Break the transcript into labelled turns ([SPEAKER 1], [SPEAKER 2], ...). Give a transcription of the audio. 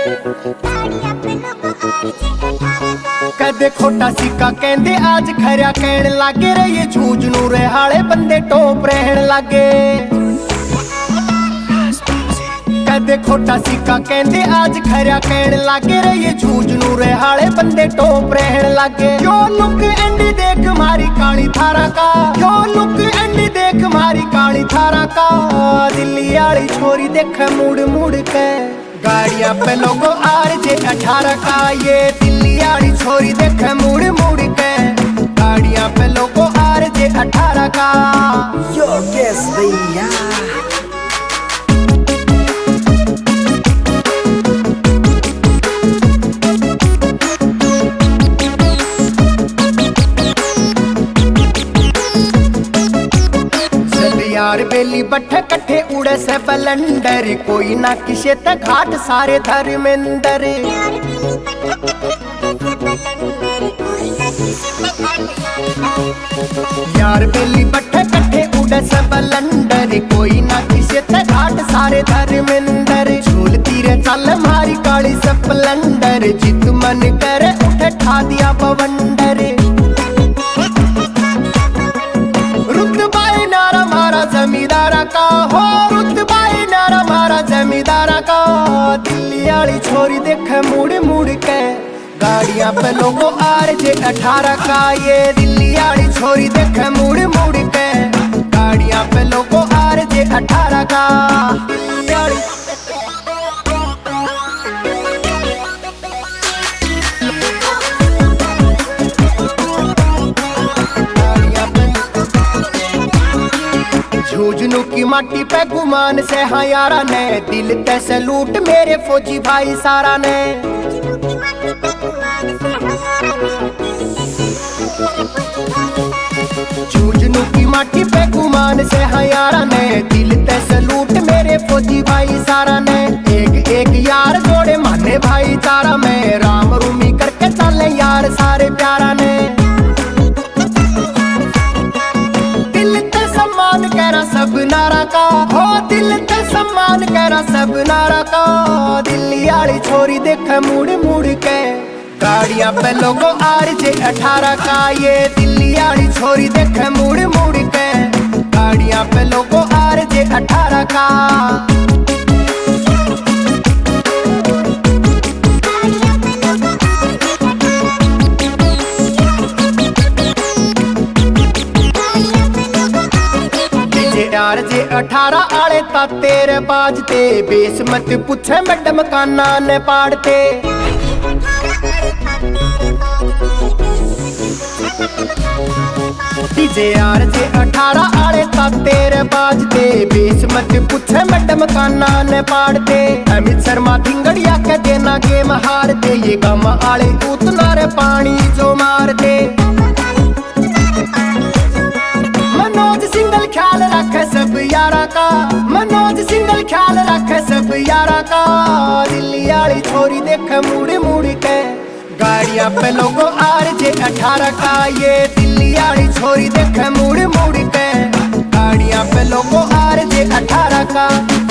[SPEAKER 1] कदे खोटा सिक्का कहंदे आज खरिया कहण लागे रे ये झूझ नू रिहाले बंदे टोप रहन लागे। कदे खोटा सिक्का कहंदे आज खरिया कहण लागे रे ये झूझ नू रिहाले बंदे टोप रहन लागे। यो लुक एंडी देख मारी काली थारा का, यो लुक एंडी देख मारी काली थारा का। दिल्ली वाली छोरी देख मुड़ मुड़ के गाड़ियां पे लोगो RJ 18 का। ये दिल्ली वाली छोरी देख मुड़ मुड़ के गाड़ियां पे लोगो RJ 18 का।
[SPEAKER 2] यो गेस भैया
[SPEAKER 1] यार बेली बट्ठे कट्ठे उड़े से बलंडर, कोई ना किसे ते घाट सारे धर्मेंदर। यार बेली बट्ठे कट्ठे उड़े से बलंडर, कोई ना किसे ते घाट सारे धर्मेंदर। झूल तीरे चल मारी काली स्प्लेंडर, जित मन करे उठे ठा दिया बवंडर। जमींदारा का हो रुतबाई नारा मारा जमींदारा का। दिल्ली वाली छोरी देख मुड़ मुड़ के गाड़ियां पे लोगो RJ 18 का। ये दिल्ली वाली छोरी देख मुड़ मुड़ के गाड़ियां पे लोगो RJ 18 का। झुझनू की माटी पे गुमान से हाँ यारा ने, दिल ते सैलूट मेरे फौजी भाई सारा ने। झुझनू की माटी पे गुमान से हाँ यारा ने, दिल ते सैलूट मेरे फौजी भाई सारा ने। एक एक यार जोड़े माने भाई चारा में, राम रूमी करके चले यार सारे प्यारा ने। सब नारा का हो दिल ते सम्मान करा सब नारा का। दिल्ली वाली छोरी देख मुड़ मुड़ के गाड़ियां पे लोगो RJ 18 का। ये दिल्ली वाली छोरी देख मुड़ मुड़ के गाड़ियां पे लोगो RJ 18 का। RJ 18 आले ता तेरे बाजते, बेस मत पूछे मैडम काना ने पाड़ते। DJ RJ 18 आले ता तेरे बाजते, बेस मत पूछे मैडम काना ने पाड़ते। अमित शर्मा धिंगड़िया के देना गेम हारते, ये गम आले उतना रे पानी जो मारते। मनोज सिंगल ख्याल रखे सब यारा का, मनोज सिंगल ख्याल रखे सब यारा का। दिल्ली वाली छोरी देख मुड़ मुड़ के गाड़ियां पे लोगो RJ 18 का। ये दिल्ली वाली छोरी देख मुड़ मुड़ के गाड़ियां पे लोगो RJ 18 का।